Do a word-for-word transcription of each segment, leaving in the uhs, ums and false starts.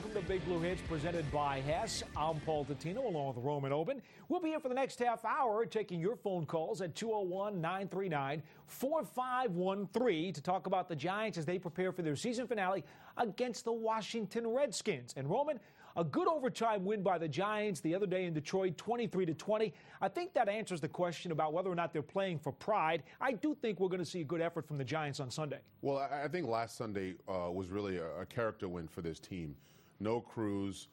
welcome to Big Blue Hits presented by Hess. I'm Paul Tatino along with Roman Oben. We'll be here for the next half hour taking your phone calls at two oh one, nine three nine, four five one three to talk about the Giants as they prepare for their season finale against the Washington Redskins. And Roman, a good overtime win by the Giants the other day in Detroit, twenty-three to twenty. I think that answers the question about whether or not they're playing for pride. I do think we're going to see a good effort from the Giants on Sunday. Well, I think last Sunday uh, was really a, a character win for this team. No Cruz,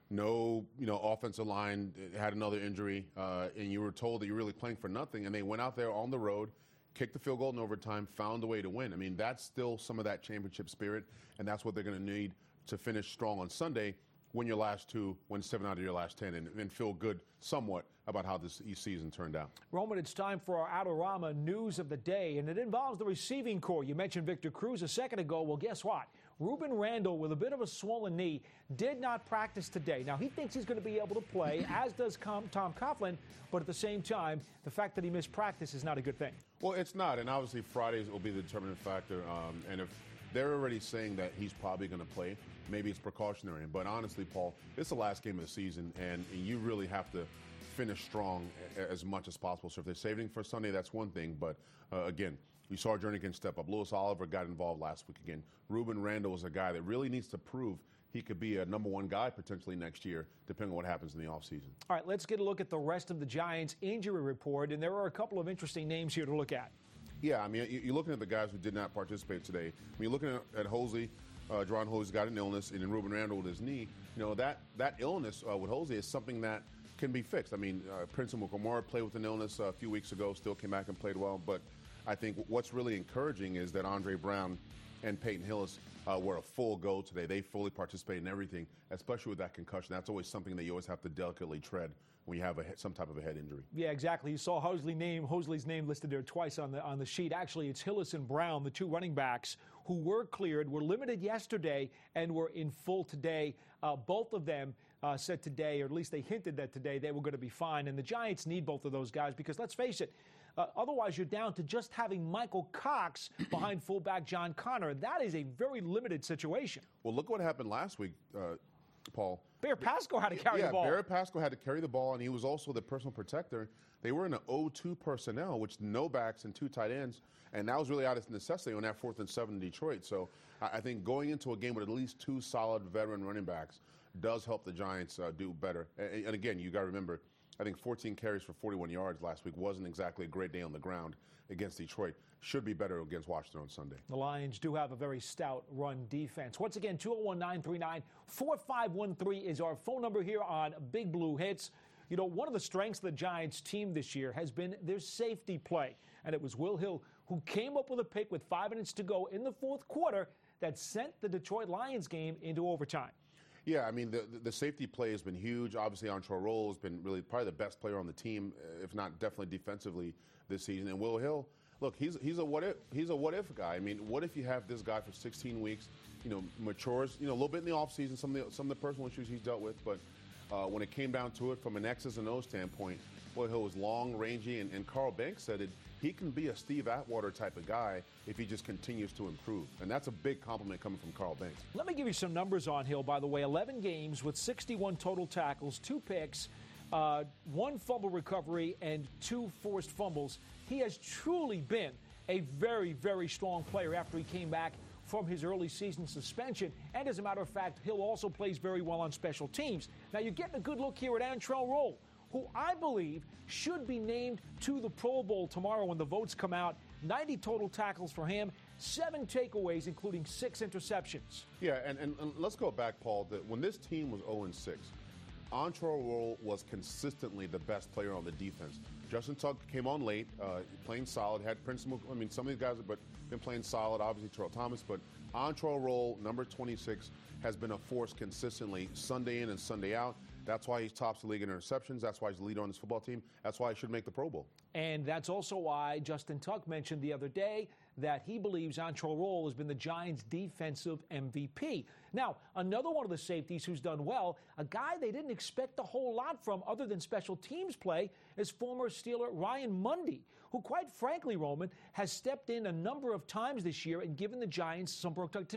no you know offensive line had another injury, uh, and you were told that you're really playing for nothing. And they went out there on the road, kicked the field goal in overtime, found a way to win. I mean, that's still some of that championship spirit, and that's what they're going to need to finish strong on Sunday. Win your last two, win seven out of your last ten, and, and feel good somewhat about how this season turned out. Roman, it's time for our Adorama news of the day, and it involves the receiving corps. You mentioned Victor Cruz a second ago. Well, guess what? Ruben Randle, with a bit of a swollen knee, did not practice today. Now, he thinks he's going to be able to play, as does Tom Coughlin, but at the same time, the fact that he missed practice is not a good thing. Well, it's not, and obviously Fridays will be the determining factor, um, and if they're already saying that he's probably going to play, maybe it's precautionary. But honestly, Paul, it's the last game of the season, and you really have to finish strong as much as possible. So if they're saving for Sunday, that's one thing. But, uh, again, we saw Jernigan step up. Lewis Oliver got involved last week again. Ruben Randle is a guy that really needs to prove he could be a number one guy potentially next year, depending on what happens in the offseason. All right, let's get a look at the rest of the Giants' injury report, and there are a couple of interesting names here to look at. Yeah, I mean, you're looking at the guys who did not participate today. I mean, you're looking at, at Hosey. Uh, Jaron Hosey's got an illness, and then Ruben Randle with his knee. You know, that, that illness uh, with Hosey is something that can be fixed. I mean, uh, Prince Amukamara played with an illness uh, a few weeks ago, still came back and played well. But I think what's really encouraging is that Andre Brown and Peyton Hillis uh, were a full go today. They fully participated in everything, especially with that concussion. That's always something that you always have to delicately tread when you have a, some type of a head injury. Yeah, exactly. You saw Hosley name, Hosley's name listed there twice on the on the sheet. Actually, it's Hillis and Brown, the two running backs who were cleared, were limited yesterday, and were in full today. Uh, both of them uh, said today, or at least they hinted that today, they were going to be fine. And the Giants need both of those guys because, let's face it, Uh, otherwise, you're down to just having Michael Cox behind fullback John Connor. That is a very limited situation. Well, look what happened last week, uh, Paul. Bear Pasco had to carry yeah, the ball. Bear Pasco had to carry the ball, and he was also the personal protector. They were in an oh two personnel, which no backs and two tight ends, and that was really out of necessity on that fourth and seven in Detroit. So I, I think going into a game with at least two solid veteran running backs does help the Giants uh, do better. And, and again, you got to remember, I think fourteen carries for forty-one yards last week wasn't exactly a great day on the ground against Detroit. Should be better against Washington on Sunday. The Lions do have a very stout run defense. Once again, two oh one, nine three nine, four five one three is our phone number here on Big Blue Hits. You know, one of the strengths of the Giants team this year has been their safety play. And it was Will Hill who came up with a pick with five minutes to go in the fourth quarter that sent the Detroit Lions game into overtime. Yeah, I mean, the the safety play has been huge. Obviously, Antrel Rolle has been really probably the best player on the team, if not definitely defensively this season. And Will Hill, look, he's he's a what if he's a what if guy. I mean, what if you have this guy for sixteen weeks, you know, matures, you know, a little bit in the offseason, some of the some of the personal issues he's dealt with, but uh, when it came down to it, from an X's and O's standpoint, Will Hill was long, rangy, and, and Carl Banks said it. He can be a Steve Atwater type of guy if he just continues to improve. And that's a big compliment coming from Carl Banks. Let me give you some numbers on Hill, by the way. eleven games with sixty-one total tackles, two picks, uh, one fumble recovery, and two forced fumbles. He has truly been a very, very strong player after he came back from his early season suspension. And as a matter of fact, Hill also plays very well on special teams. Now, you're getting a good look here at Antrel Rolle, who I believe should be named to the Pro Bowl tomorrow when the votes come out. ninety total tackles for him, seven takeaways, including six interceptions. Yeah, and, and, and let's go back, Paul. That when this team was oh and six, Antrel Rolle was consistently the best player on the defense. Justin Tuck came on late, uh, playing solid, had Prince, I mean, some of these guys have been playing solid, obviously Terrell Thomas, but Antrel Rolle, number twenty-six, has been a force consistently Sunday in and Sunday out. That's why he tops the league in interceptions. That's why he's the leader on this football team. That's why he should make the Pro Bowl. And that's also why Justin Tuck mentioned the other day that he believes Antrel Rolle has been the Giants' defensive M V P. Now, another one of the safeties who's done well, a guy they didn't expect a whole lot from other than special teams play, is former Steeler Ryan Mundy, who, quite frankly, Roman, has stepped in a number of times this year and given the Giants some productivity.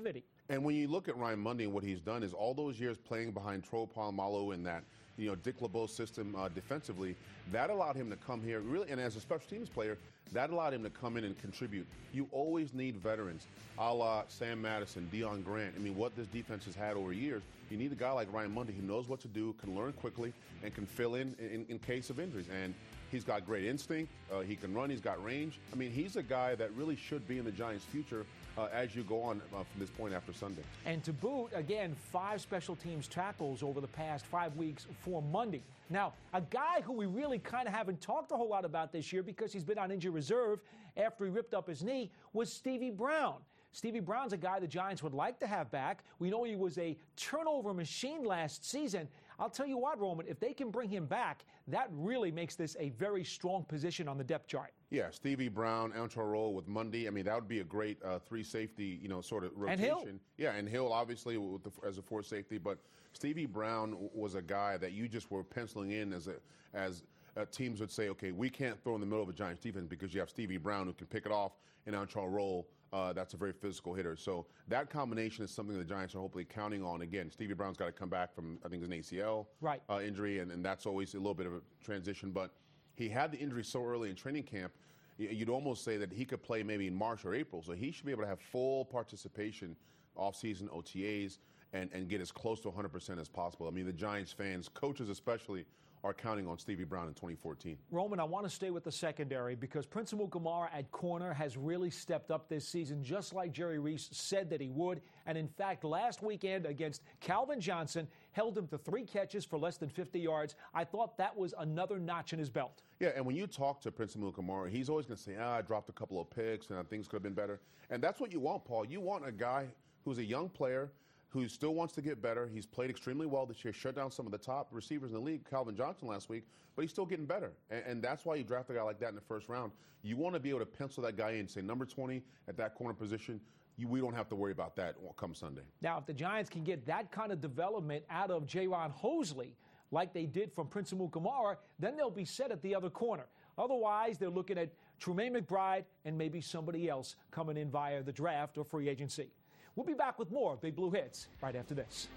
And when you look at Ryan Mundy and what he's done is all those years playing behind Troy Polamalu in that, you know, Dick LeBeau system uh, defensively, that allowed him to come here really, and as a special teams player, that allowed him to come in and contribute. You always need veterans, a la Sam Madison, Deion Grant. I mean, what this defense has had over years, you need a guy like Ryan Mundy who knows what to do, can learn quickly, and can fill in in, in case of injuries. And he's got great instinct. Uh, he can run. He's got range. I mean, he's a guy that really should be in the Giants' future uh, as you go on uh, from this point after Sunday. And to boot, again, five special teams tackles over the past five weeks for Mundy. Now, a guy who we really kind of haven't talked a whole lot about this year because he's been on injured reserve after he ripped up his knee was Stevie Brown. Stevie Brown's a guy the Giants would like to have back. We know he was a turnover machine last season. I'll tell you what, Roman, if they can bring him back, that really makes this a very strong position on the depth chart. Yeah, Stevie Brown, Antrel Rolle with Mundy. I mean, that would be a great uh, three-safety, you know, sort of rotation. And Hill. Yeah, and Hill, obviously, with the, as a fourth safety. But Stevie Brown was a guy that you just were penciling in as a as uh, teams would say, okay, we can't throw in the middle of a Giants defense because you have Stevie Brown who can pick it off, and Antrel Rolle. Uh, that's a very physical hitter. So that combination is something the Giants are hopefully counting on. Again, Stevie Brown's got to come back from, I think, an A C L right. uh, injury, and, and that's always a little bit of a transition. But he had the injury so early in training camp, you'd almost say that he could play maybe in March or April. So he should be able to have full participation, off-season O T As, and, and get as close to one hundred percent as possible. I mean, the Giants fans, coaches especially, are counting on Stevie Brown in twenty fourteen. Roman, I want to stay with the secondary because Prince Amukamara at corner has really stepped up this season, just like Jerry Reese said that he would. And in fact, last weekend against Calvin Johnson, held him to three catches for less than fifty yards. I thought that was another notch in his belt. Yeah, and when you talk to Prince Amukamara, he's always going to say, ah, I dropped a couple of picks and things could have been better. And that's what you want, Paul. You want a guy who's a young player who still wants to get better. He's played extremely well this year, shut down some of the top receivers in the league, Calvin Johnson last week, but he's still getting better. And, and that's why you draft a guy like that in the first round. You want to be able to pencil that guy in, say number twenty at that corner position. You, we don't have to worry about that come Sunday. Now, if the Giants can get that kind of development out of Jaron Hosley, like they did from Prince Amukamara, then they'll be set at the other corner. Otherwise, they're looking at Trumaine McBride and maybe somebody else coming in via the draft or free agency. We'll be back with more Big Blue Hits right after this.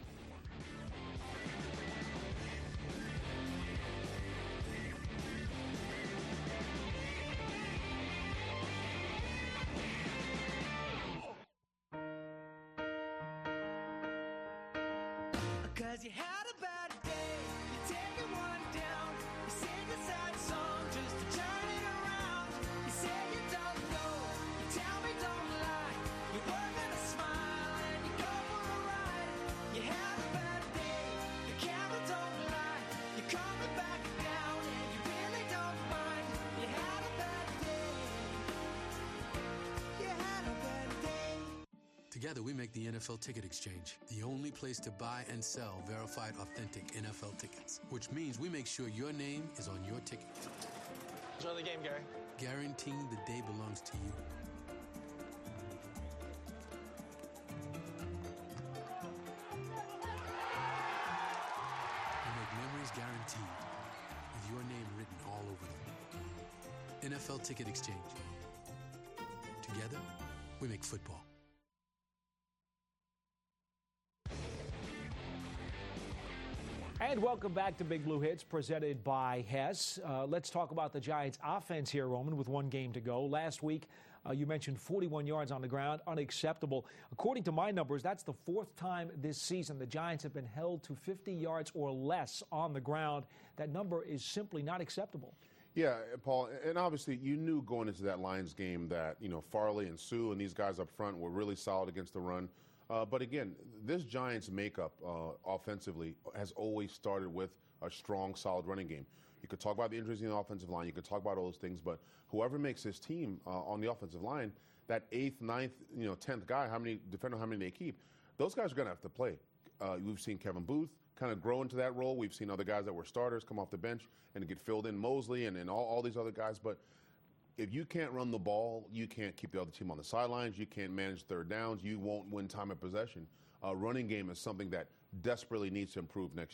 Cause you had a bad day, you take everyone down, you sing a sad song just to turn it around. You say you don't know, you tell me don't lie, you work on a smile and you go for a ride. You had a bad day, the camera don't lie, you calm it back down and you really don't mind. You had a bad day, you had a bad day. Together, we make the N F L Ticket Exchange, the only place to buy and sell verified, authentic N F L tickets, which means we make sure your name is on your ticket. Enjoy the game, Gary. Guaranteeing the day belongs to you. We make memories guaranteed, with your name written all over them. N F L Ticket Exchange. Together, we make football. And welcome back to Big Blue Hits, presented by Hess. Uh, let's talk about the Giants' offense here, Roman, with one game to go. Last week, uh, you mentioned forty-one yards on the ground, unacceptable. According to my numbers, that's the fourth time this season the Giants have been held to fifty yards or less on the ground. That number is simply not acceptable. Yeah, Paul, and obviously you knew going into that Lions game that, you know, Farley and Sue and these guys up front were really solid against the run. Uh, but again, this Giants makeup uh, offensively has always started with a strong, solid running game. You could talk about the injuries in the offensive line. You could talk about all those things. But whoever makes his team uh, on the offensive line, that eighth, ninth, you know, tenth guy, how many, depending on how many they keep, those guys are going to have to play. Uh, we've seen Kevin Booth kind of grow into that role. We've seen other guys that were starters come off the bench and get filled in, Mosley and, and all, all these other guys. But if you can't run the ball, you can't keep the other team on the sidelines, you can't manage third downs, you won't win time of possession. Uh, running game is something that desperately needs to improve next year.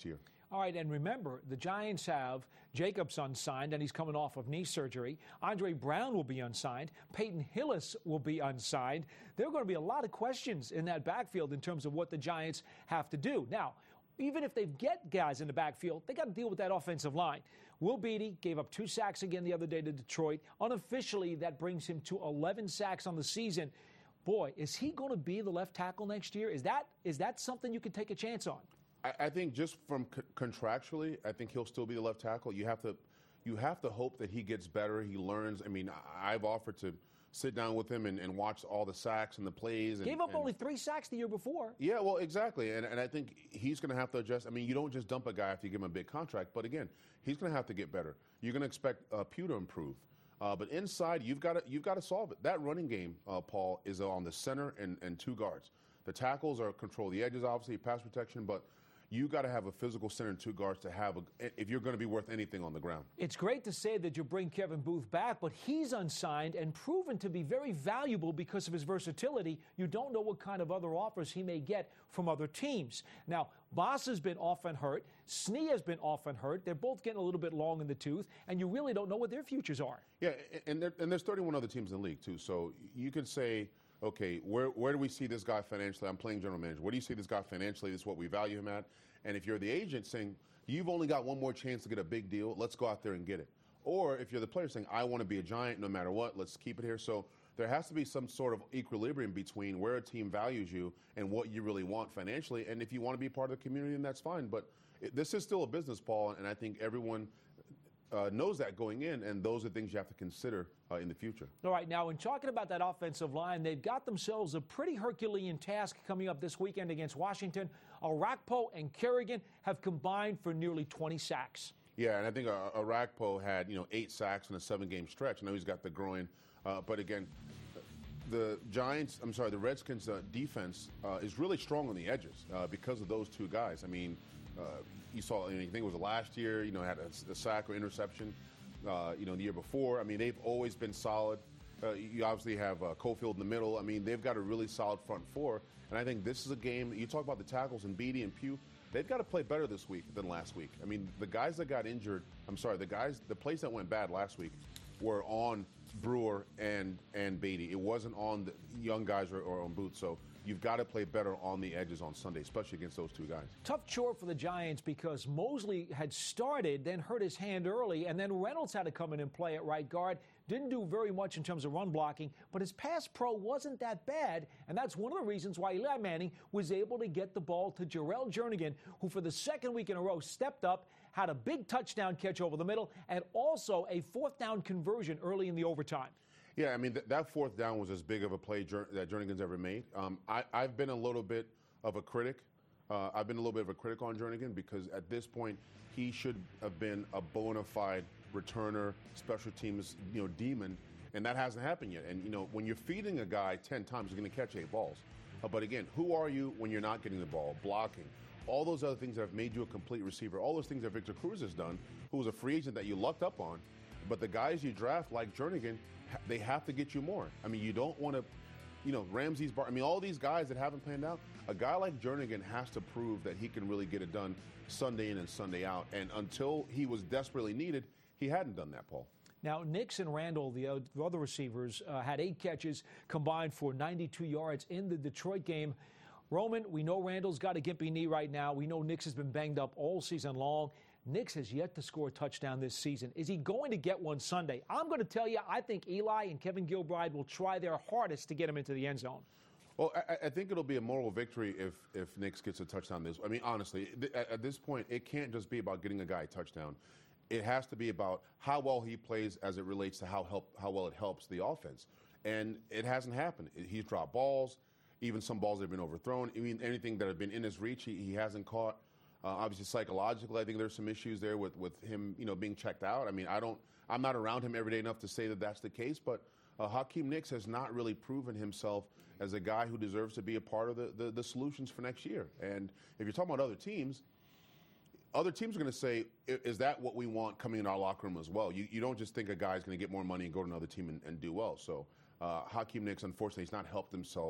All right, and remember, the Giants have Jacobs unsigned, and he's coming off of knee surgery. Andre Brown will be unsigned. Peyton Hillis will be unsigned. There are going to be a lot of questions in that backfield in terms of what the Giants have to do. Now, even if they get guys in the backfield, they got to deal with that offensive line. Will Beatty gave up two sacks again the other day to Detroit. Unofficially, that brings him to eleven sacks on the season. Boy, is he going to be the left tackle next year? Is that is that something you can take a chance on? I, I think just from c- contractually, I think he'll still be the left tackle. You have to, you have to hope that he gets better. He learns. I mean, I, I've offered to sit down with him and, and watch all the sacks and the plays. And, Gave up and, only three sacks the year before. Yeah, well, exactly. And, and I think he's going to have to adjust. I mean, you don't just dump a guy after you give him a big contract. But again, he's going to have to get better. You're going to expect uh, Pugh to improve. Uh, but inside, you've got to you've got to solve it. That running game, uh, Paul, is on the center and, and two guards. The tackles are control the edges, obviously, pass protection, but you got to have a physical center and two guards to have a, if you're going to be worth anything on the ground. It's great to say that you bring Kevin Booth back, but he's unsigned and proven to be very valuable because of his versatility. You don't know what kind of other offers he may get from other teams. Now, Boss has been often hurt. Snee has been often hurt. They're both getting a little bit long in the tooth, and you really don't know what their futures are. Yeah, and, there, and there's thirty-one other teams in the league, too. So you could say, okay, where where do we see this guy financially? I'm playing general manager. Where do you see this guy financially? This is what we value him at. And if you're the agent saying, you've only got one more chance to get a big deal, let's go out there and get it. Or if you're the player saying, I want to be a Giant no matter what, let's keep it here. So there has to be some sort of equilibrium between where a team values you and what you really want financially. And if you want to be part of the community, then that's fine. But it, this is still a business, Paul, and I think everyone Uh, knows that going in, and those are things you have to consider uh, in the future. All right, now, in talking about that offensive line, they've got themselves a pretty Herculean task coming up this weekend against Washington. Arakpo and Kerrigan have combined for nearly twenty sacks. Yeah, and I think uh, Arakpo had, you know, eight sacks in a seven-game stretch. I know he's got the groin, uh, but again, the Giants, I'm sorry, the Redskins' uh, defense uh, is really strong on the edges uh, because of those two guys. I mean, uh, you saw, I, mean, I think it was last year, you know, had a, a sack or interception, uh, you know, the year before. I mean, they've always been solid. Uh, you obviously have uh, Cofield in the middle. I mean, they've got a really solid front four. And I think this is a game, you talk about the tackles and Beatty and Pugh, they've got to play better this week than last week. I mean, the guys that got injured, I'm sorry, the guys, the plays that went bad last week were on Brewer and and Beatty. It wasn't on the young guys or, or on Booth. So you've got to play better on the edges on Sunday, especially against those two guys. Tough chore for the Giants because Mosley had started, then hurt his hand early, and then Reynolds had to come in and play at right guard. Didn't do very much in terms of run blocking, but his pass pro wasn't that bad, and that's one of the reasons why Eli Manning was able to get the ball to Jarrell Jernigan, who for the second week in a row stepped up, had a big touchdown catch over the middle, and also a fourth down conversion early in the overtime. Yeah, I mean, th- that fourth down was as big of a play Jer- that Jernigan's ever made. Um, I, I've been a little bit of a critic. Uh, I've been a little bit of a critic on Jernigan because at this point, he should have been a bona fide returner, special teams, you know, demon, and that hasn't happened yet. And, you know, when you're feeding a guy ten times, you're going to catch eight balls. Uh, but again, who are you when you're not getting the ball, blocking? All those other things that have made you a complete receiver, all those things that Victor Cruz has done, who was a free agent that you lucked up on. But the guys you draft, like Jernigan, they have to get you more. I mean, you don't want to, you know, Ramsey's bar. I mean, all these guys that haven't panned out, a guy like Jernigan has to prove that he can really get it done Sunday in and Sunday out. And until he was desperately needed, he hadn't done that, Paul. Now, Nix and Randall, the other receivers, uh, had eight catches combined for ninety-two yards in the Detroit game. Roman, we know Randall's got a gimpy knee right now. We know Nix has been banged up all season long. Nix has yet to score a touchdown this season. Is he going to get one Sunday? I'm going to tell you, I think Eli and Kevin Gilbride will try their hardest to get him into the end zone. Well, I, I think it'll be a moral victory if if Nix gets a touchdown this. I mean, honestly, th- at this point, it can't just be about getting a guy a touchdown. It has to be about how well he plays as it relates to how help how well it helps the offense. And it hasn't happened. He's dropped balls, even some balls that have been overthrown. I mean, anything that have been in his reach, he, he hasn't caught. Uh, obviously, psychologically, I think there's some issues there with, with him, you know, being checked out. I mean, I don't, I'm not around him every day enough to say that that's the case, but uh, Hakeem Nicks has not really proven himself as a guy who deserves to be a part of the, the, the solutions for next year. And if you're talking about other teams, other teams are going to say, is that what we want coming in our locker room as well? You, you don't just think a guy's going to get more money and go to another team and, and do well. So uh, Hakeem Nicks, unfortunately, has not helped himself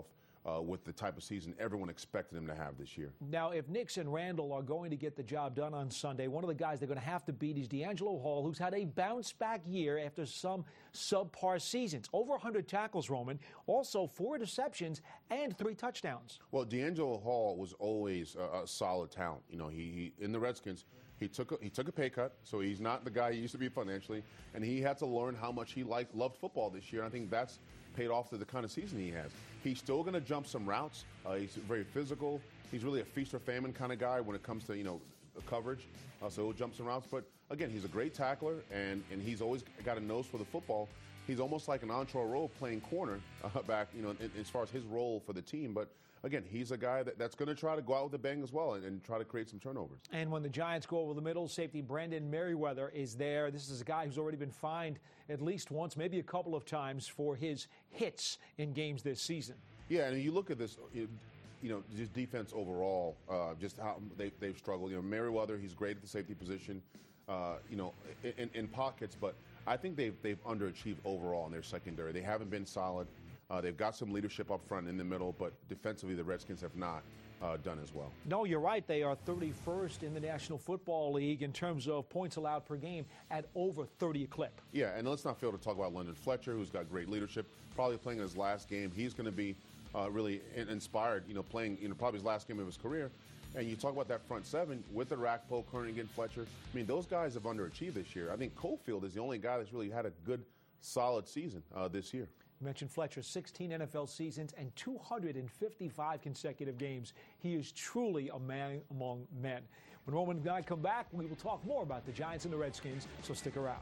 uh, with the type of season everyone expected him to have this year. Now, if Nix and Randall are going to get the job done on Sunday, one of the guys they're going to have to beat is D'Angelo Hall, who's had a bounce-back year after some subpar seasons. Over one hundred tackles, Roman, also four interceptions and three touchdowns. Well, D'Angelo Hall was always a, a solid talent. You know, he, he in the Redskins, he took a, he took a pay cut, so he's not the guy he used to be financially, and he had to learn how much he liked loved football this year. I think that's paid off to the kind of season he has. He's still going to jump some routes. Uh, he's very physical. He's really a feast or famine kind of guy when it comes to, you know, coverage. Uh, so he'll jump some routes. But, again, he's a great tackler, and, and he's always got a nose for the football. He's almost like an Antrel Rolle playing corner uh, back, you know, in, as far as his role for the team. But, again, he's a guy that, that's going to try to go out with a bang as well and, and try to create some turnovers. And when the Giants go over the middle, safety Brandon Merriweather is there. This is a guy who's already been fined at least once, maybe a couple of times, for his hits in games this season. Yeah, and you look at this, you know, just defense overall, uh, just how they, they've struggled. You know, Merriweather, he's great at the safety position, uh, you know, in, in pockets, but I think they've, they've underachieved overall in their secondary. They haven't been solid. Uh, they've got some leadership up front in the middle, but defensively the Redskins have not uh, done as well. No, you're right. They are thirty-first in the National Football League in terms of points allowed per game at over thirty a clip. Yeah, and let's not fail to talk about London Fletcher, who's got great leadership, probably playing his last game. He's going to be uh, really in- inspired, you know, playing, you know, probably his last game of his career. And you talk about that front seven with the Rackpo, Kernaghan, Fletcher. I mean, those guys have underachieved this year. I think Cofield is the only guy that's really had a good, solid season uh, this year. You mentioned Fletcher, sixteen N F L seasons and two hundred fifty-five consecutive games. He is truly a man among men. When Roman and I come back, we will talk more about the Giants and the Redskins, so stick around.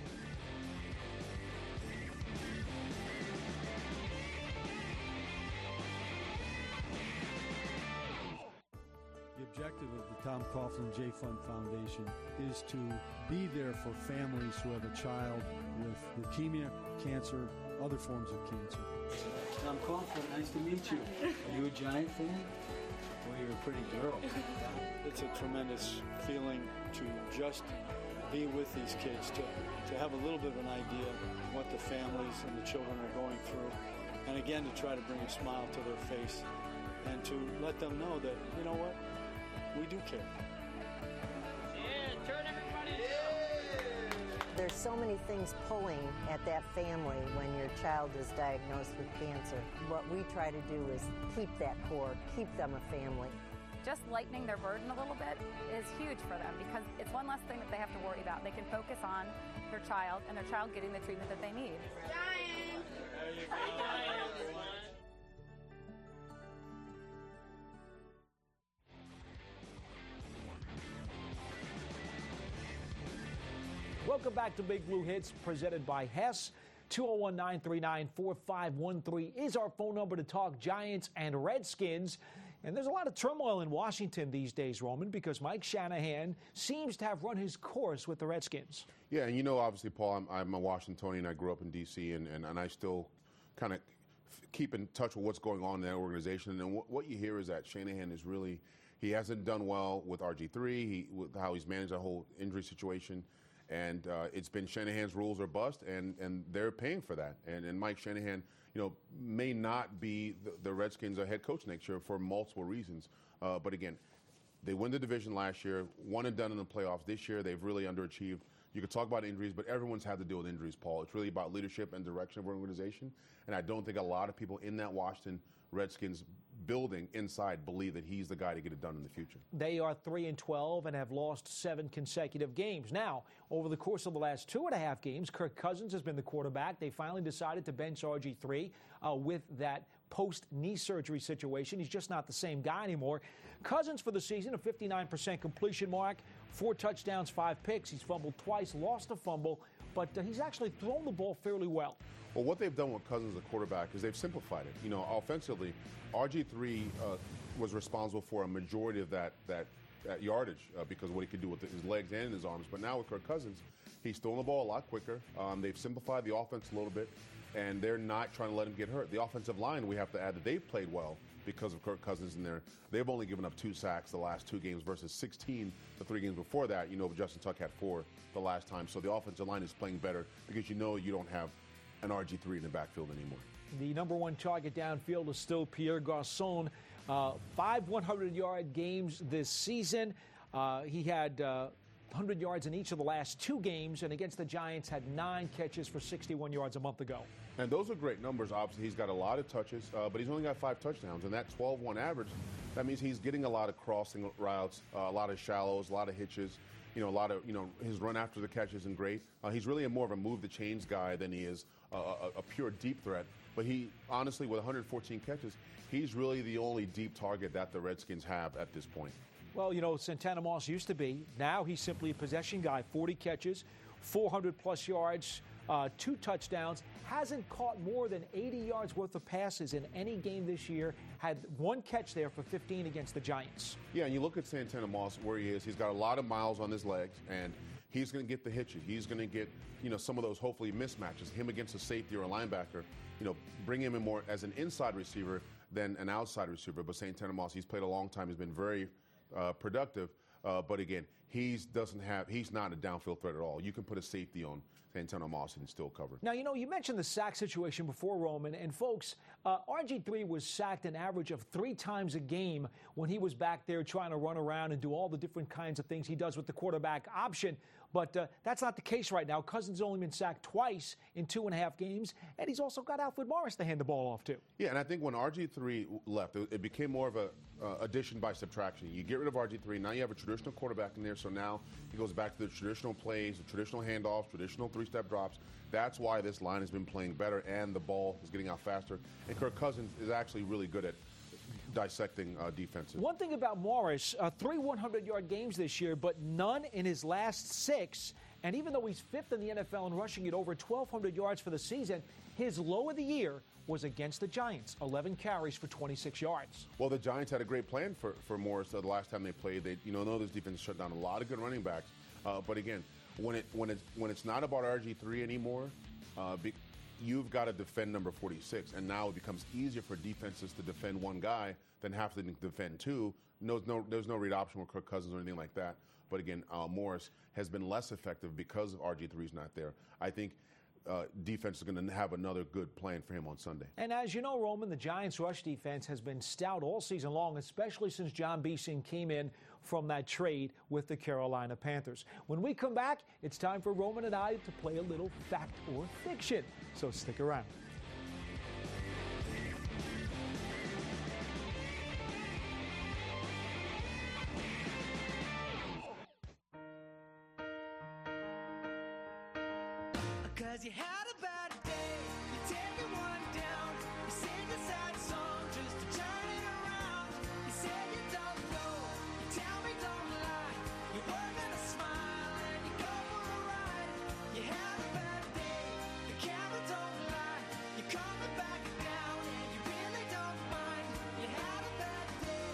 The objective of the Tom Coughlin J Fund Foundation is to be there for families who have a child with leukemia, cancer, other forms of cancer. Tom Coughlin, nice to meet you. Are you a Giant fan? Well, you're a pretty girl. It's a tremendous feeling to just be with these kids, to, to have a little bit of an idea of what the families and the children are going through, and again, to try to bring a smile to their face and to let them know that, you know what, we do care. Yeah, turn everybody There's so many things pulling at that family when your child is diagnosed with cancer. What we try to do is keep that core, keep them a family. Just lightening their burden a little bit is huge for them because it's one less thing that they have to worry about. They can focus on their child and their child getting the treatment that they need. Giant! There you go, Giant, everyone. Welcome back to Big Blue Hits, presented by Hess. two oh one, nine three nine, four five one three is our phone number to talk Giants and Redskins. And there's a lot of turmoil in Washington these days, Roman, because Mike Shanahan seems to have run his course with the Redskins. Yeah, and you know, obviously, Paul, I'm, I'm a Washingtonian. I grew up in D C, and, and, and I still kind of keep in touch with what's going on in that organization. And what, what you hear is that Shanahan is really, he hasn't done well with R G three, he, with how he's managed that whole injury situation. And uh, it's been Shanahan's rules or bust, and, and they're paying for that. And, and Mike Shanahan, you know, may not be the, the Redskins' head coach next year for multiple reasons. Uh, but again, they won the division last year, one and done in the playoffs. This year, they've really underachieved. You could talk about injuries, but everyone's had to deal with injuries, Paul. It's really about leadership and direction of an organization. And I don't think a lot of people in that Washington Redskins building inside believe that he's the guy to get it done in the future. They are three and twelve and have lost seven consecutive games. Now, over the course of the last two and a half games, Kirk Cousins has been the quarterback. They finally decided to bench R G three uh, with that post-knee surgery situation. He's just not the same guy anymore. Cousins for the season, a fifty-nine percent completion mark, four touchdowns, five picks. He's fumbled twice, lost a fumble, but uh, he's actually thrown the ball fairly well. Well, what they've done with Cousins, the quarterback, is they've simplified it. You know, offensively, R G three uh, was responsible for a majority of that that, that yardage uh, because of what he could do with his legs and his arms. But now with Kirk Cousins, he's throwing the ball a lot quicker. Um, they've simplified the offense a little bit, and they're not trying to let him get hurt. The offensive line, we have to add that they've played well because of Kirk Cousins in there. They've only given up two sacks the last two games versus sixteen the three games before that. You know, Justin Tuck had four the last time. So the offensive line is playing better because you know you don't have an R G three in the backfield anymore. The number one target downfield is still Pierre Garçon. Uh, five hundred-yard games this season. Uh, he had uh, one hundred yards in each of the last two games, and against the Giants had nine catches for sixty-one yards a month ago. And those are great numbers. Obviously, he's got a lot of touches, uh, but he's only got five touchdowns. And that twelve one average, that means he's getting a lot of crossing routes, uh, a lot of shallows, a lot of hitches. You know, a lot of, you know, his run after the catch isn't great. Uh, he's really a more of a move the chains guy than he is a, a, a pure deep threat. But he, honestly, with one hundred fourteen catches, he's really the only deep target that the Redskins have at this point. Well, you know, Santana Moss used to be. Now he's simply a possession guy. forty catches, four hundred plus yards, uh, two touchdowns. Hasn't caught more than eighty yards worth of passes in any game this year. Had one catch there for fifteen against the Giants. Yeah, and you look at Santana Moss, where he is. He's got a lot of miles on his legs, and he's going to get the hitches. He's going to get, you know, some of those hopefully mismatches. Him against a safety or a linebacker, you know, bring him in more as an inside receiver than an outside receiver. But Santana Moss, he's played a long time. He's been very uh, productive. Uh, but again, he's doesn't have. He's not a downfield threat at all. You can put a safety on Santana Moss and still cover. Now, you know, you mentioned the sack situation before, Roman, and folks, uh, R G three was sacked an average of three times a game when he was back there trying to run around and do all the different kinds of things he does with the quarterback option. But uh, that's not the case right now. Cousins only been sacked twice in two and a half games, and he's also got Alfred Morris to hand the ball off to. Yeah, and I think when R G three left, it, it became more of a uh, addition by subtraction. You get rid of R G three, now you have a traditional quarterback in there, so now he goes back to the traditional plays, the traditional handoffs, traditional three-step drops. That's why this line has been playing better, and the ball is getting out faster. And Kirk Cousins is actually really good at dissecting uh, defenses. One thing about Morris, uh, three hundred-yard games this year, but none in his last six. And even though he's fifth in the N F L in rushing at over twelve hundred yards for the season, his low of the year was against the Giants, eleven carries for twenty-six yards. Well, the Giants had a great plan for, for Morris uh, the last time they played. They, you know, know this defense shut down a lot of good running backs. Uh, but again, when it when it's when it's not about R G three anymore, uh, be, you've got to defend number forty-six, and now it becomes easier for defenses to defend one guy than have to defend two. No, no, there's no read option with Kirk Cousins or anything like that. But again, uh, Morris has been less effective because of R G three's not there. I think uh, defense is going to have another good plan for him on Sunday. And as you know, Roman, the Giants' rush defense has been stout all season long, especially since John Beeson came in from that trade with the Carolina Panthers. When we come back, it's time for Roman and I to play a little fact or fiction. So stick around. Cause you had a bad day, you take it one down, you sing a sad song just to turn it around. You say you don't know, you tell me don't lie, you were gonna smile and you go for a ride. You had a bad day, the camera don't lie, you're coming back down and you really don't mind. You had a bad day,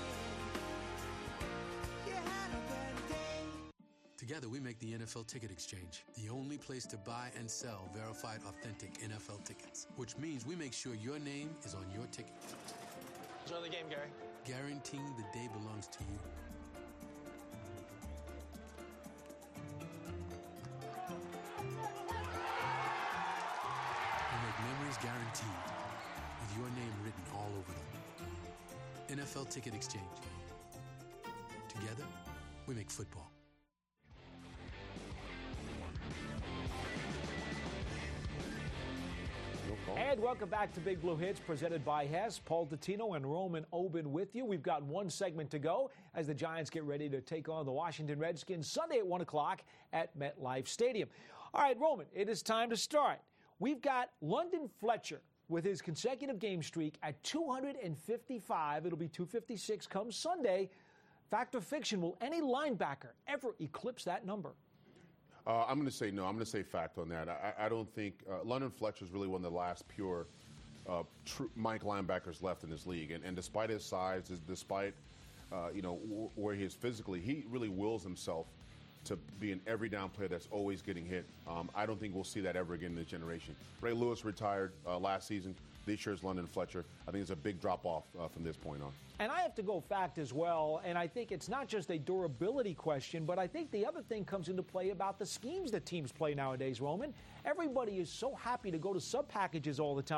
you had a bad day. Together, we make the N F L Ticket Exchange, the only place to buy and sell verified, authentic N F L tickets, which means we make sure your name is on your ticket. Enjoy the game, Gary. Guaranteeing the day belongs to you. We make memories guaranteed, with your name written all over them. N F L Ticket Exchange. Together, we make football. And welcome back to Big Blue Hits, presented by Hess. Paul Dottino and Roman Oben with you. We've got one segment to go as the Giants get ready to take on the Washington Redskins Sunday at one o'clock at MetLife Stadium. All right, Roman, it is time to start. We've got London Fletcher with his consecutive game streak at two hundred fifty-five. It'll be two fifty-six come Sunday. Fact or fiction, will any linebacker ever eclipse that number? Uh, I'm going to say no. I'm going to say fact on that. I, I don't think uh, London Fletcher is really one of the last pure uh, true Mike linebackers left in this league. And, and despite his size, despite uh, you know w- where he is physically, he really wills himself to be an every down player that's always getting hit. Um, I don't think we'll see that ever again in this generation. Ray Lewis retired uh, last season. This year's London Fletcher. I think it's a big drop off uh, from this point on. And I have to go fact as well, and I think it's not just a durability question, but I think the other thing comes into play about the schemes that teams play nowadays, Roman. Everybody is so happy to go to sub packages all the time,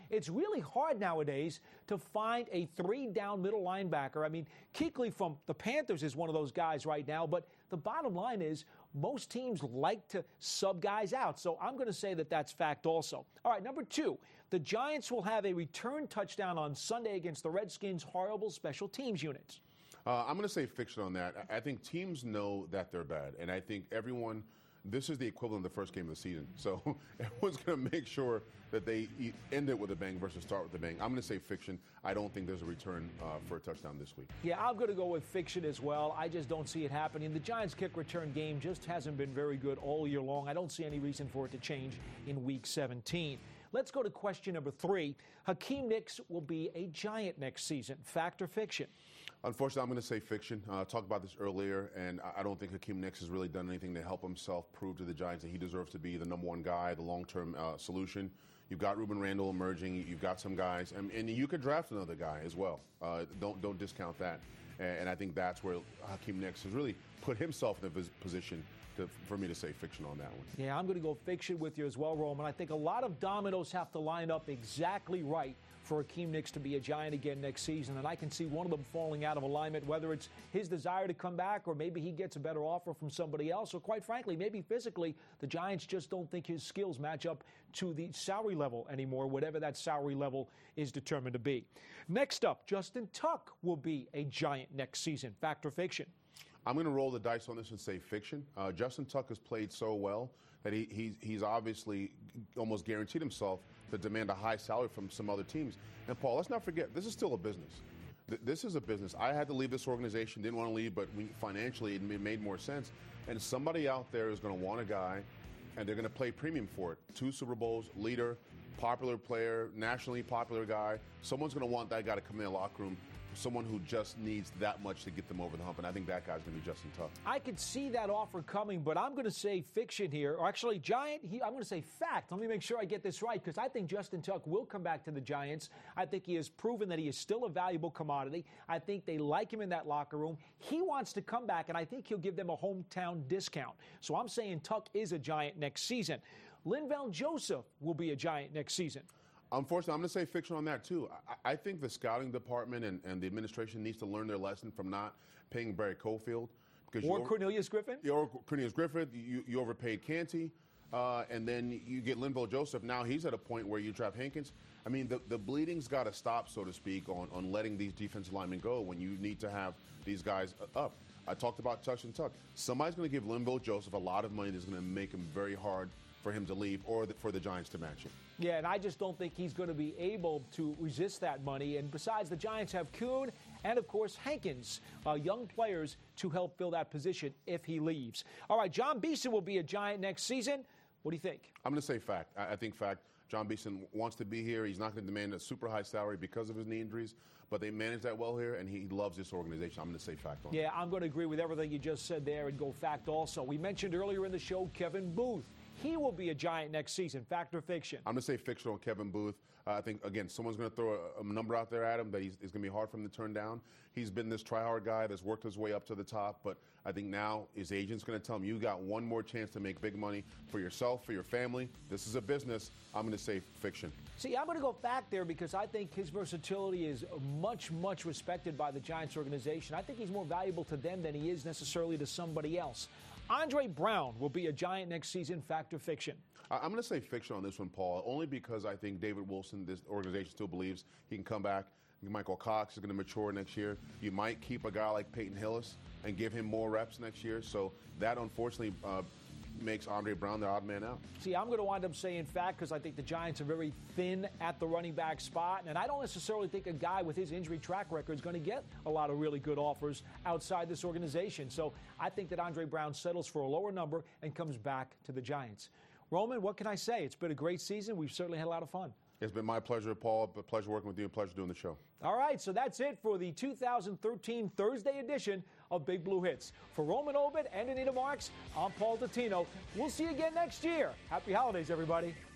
It's really hard nowadays to find a three-down middle linebacker. I mean, Kuechly from the Panthers is one of those guys right now, but the bottom line is most teams like to sub guys out. So I'm going to say that that's fact also. All right, number two, the Giants will have a return touchdown on Sunday against the Redskins' horrible special teams units. Uh, I'm going to say fiction on that. I I think teams know that they're bad, and I think everyone, this is the equivalent of the first game of the season. So everyone's going to make sure that they e- end it with a bang versus start with a bang. I'm going to say fiction. I don't think there's a return uh, for a touchdown this week. Yeah, I'm going to go with fiction as well. I just don't see it happening. The Giants' kick return game just hasn't been very good all year long. I don't see any reason for it to change in Week seventeen. Let's go to question number three. Hakeem Nicks will be a Giant next season. Fact or fiction? Unfortunately, I'm going to say fiction. Uh, I talked about this earlier, and I- I don't think Hakeem Nicks has really done anything to help himself prove to the Giants that he deserves to be the number one guy, the long-term uh, solution. You've got Ruben Randall emerging. You've got some guys, and, and you could draft another guy as well. Uh, don't don't discount that. And, and I think that's where Hakeem Nicks has really put himself in a vis- position to, for me to say fiction on that one. Yeah, I'm going to go fiction with you as well, Roman. I think a lot of dominoes have to line up exactly right for Hakeem Nicks to be a Giant again next season, and I can see one of them falling out of alignment, whether it's his desire to come back or maybe he gets a better offer from somebody else, or quite frankly, maybe physically, the Giants just don't think his skills match up to the salary level anymore, whatever that salary level is determined to be. Next up, Justin Tuck will be a Giant next season. Fact or fiction? I'm going to roll the dice on this and say fiction. Uh, Justin Tuck has played so well that he, he's, he's obviously almost guaranteed himself to demand a high salary from some other teams. And, Paul, let's not forget, this is still a business. Th- this is a business. I had to leave this organization, didn't want to leave, but we, financially it ma- made more sense. And somebody out there is going to want a guy, and they're going to pay premium for it. Two Super Bowls, leader, popular player, nationally popular guy. Someone's going to want that guy to come in the locker room, someone who just needs that much to get them over the hump, and I think that guy's going to be Justin Tuck. I could see that offer coming, but I'm going to say fiction here. Or actually, Giant, he, I'm going to say fact. Let me make sure I get this right, because I think Justin Tuck will come back to the Giants. I think he has proven that he is still a valuable commodity. I think they like him in that locker room. He wants to come back, and I think he'll give them a hometown discount. So I'm saying Tuck is a Giant next season. Linval Joseph will be a Giant next season. Unfortunately, I'm going to say fiction on that, too. I, I think the scouting department and, and the administration needs to learn their lesson from not paying Barry Cofield. Because Or you, Cornelius Griffin? Or Cornelius Griffin. You, you overpaid Canty. Uh, and then you get Linval Joseph. Now he's at a point where you draft Hankins. I mean, the, the bleeding's got to stop, so to speak, on, on letting these defensive linemen go when you need to have these guys up. I talked about touch and tuck. Somebody's going to give Linval Joseph a lot of money that's going to make him very hard for him to leave or the, for the Giants to match him. Yeah, and I just don't think he's going to be able to resist that money. And besides, the Giants have Kuhn and, of course, Hankins, uh, young players to help fill that position if he leaves. All right, John Beeson will be a Giant next season. What do you think? I'm going to say fact. I, I think fact. John Beeson wants to be here. He's not going to demand a super high salary because of his knee injuries, but they manage that well here, and he loves this organization. I'm going to say fact on Yeah, I'm going to agree with everything you just said there and go fact also. We mentioned earlier in the show Kevin Booth. He will be a Giant next season. Fact or fiction? I'm going to say fiction on Kevin Booth. Uh, I think, again, someone's going to throw a, a number out there at him that he's, it's going to be hard for him to turn down. He's been this try-hard guy that's worked his way up to the top, but I think now his agent's going to tell him, you got one more chance to make big money for yourself, for your family. This is a business. I'm going to say fiction. See, I'm going to go fact there because I think his versatility is much, much respected by the Giants organization. I think he's more valuable to them than he is necessarily to somebody else. Andre Brown will be a Giant next season. Fact or fiction? I'm going to say fiction on this one, Paul, only because I think David Wilson, this organization still believes he can come back. Michael Cox is going to mature next year. You might keep a guy like Peyton Hillis and give him more reps next year. So that, unfortunately, uh, makes Andre Brown the odd man out. See, I'm going to wind up saying fact because I think the Giants are very thin at the running back spot, and I don't necessarily think a guy with his injury track record is going to get a lot of really good offers outside this organization. So I think that Andre Brown settles for a lower number and comes back to the Giants. Roman, what can I say? It's been a great season. We've certainly had a lot of fun. It's been my pleasure, Paul. A pleasure working with you. A pleasure doing the show. All right, so that's it for the two thousand thirteen Thursday edition of Big Blue Hits. For Roman Obit and Anita Marks, I'm Paul Dottino. We'll see you again next year. Happy holidays, everybody.